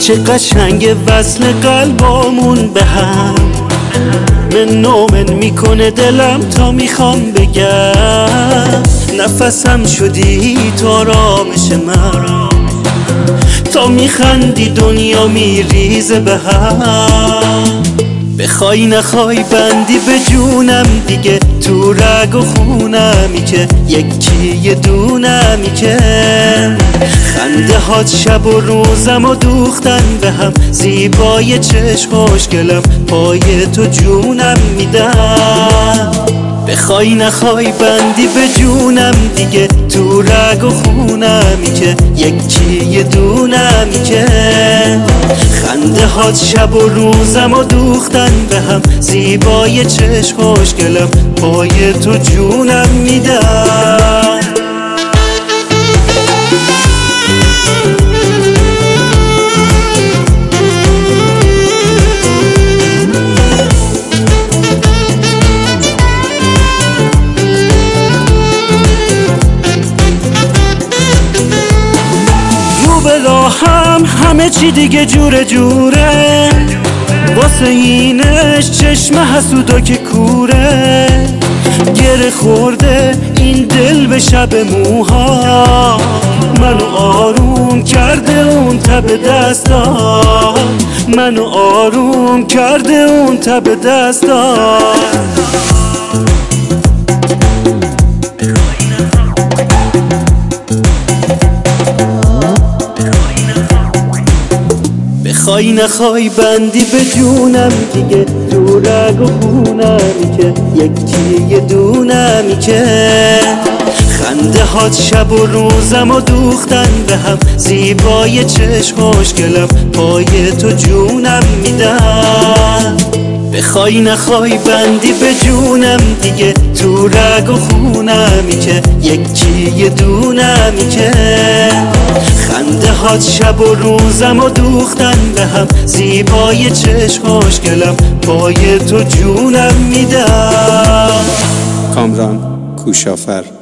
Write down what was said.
چه قشنگ وصل قلبامون به هم، من نومن میکنه دلم تا میخوام بگم نفسم شدی تو آرامش من، تا میخندی دنیا میریزه به هم. بخوای نخوای بندی به جونم دیگه، تو رگ و خونمی که یکی یه دونمی که خنده هات شب و روزم و دوختن به هم، زیبای چشم خوشگلم پای تو جونم میدم. بخوای نخوای بندی به جونم دیگه، تو رگ و خونمی که یکی یه دونمی که خنده هات شب و روزم و دوختن به هم، زیبای چشم خوشگلم پای تو جونم میدم. راهم همه چی دیگه جوره جوره، واسه اینش چشم حسودا که کوره، گره خورده این دل به شب موها، منو آروم کرده اون تب دستا، منو آروم کرده اون تب دستا. بخوای نخوای بندی به جونم دیگه، تو رگ و خونمی که یکی یه دونمی که خنده هات شب و روزم و دوختن به هم، زیبای چشم خوشگلم پای تو جونم میدم. بخوای نخوای بندی به جونم دیگه، تو رگ و خونمی که یکی یه دونمی که خنده هات شب و روزم و دوختن به هم، زیبای چشم خوشگلم پای تو جونم میدم. کامران کوشافر.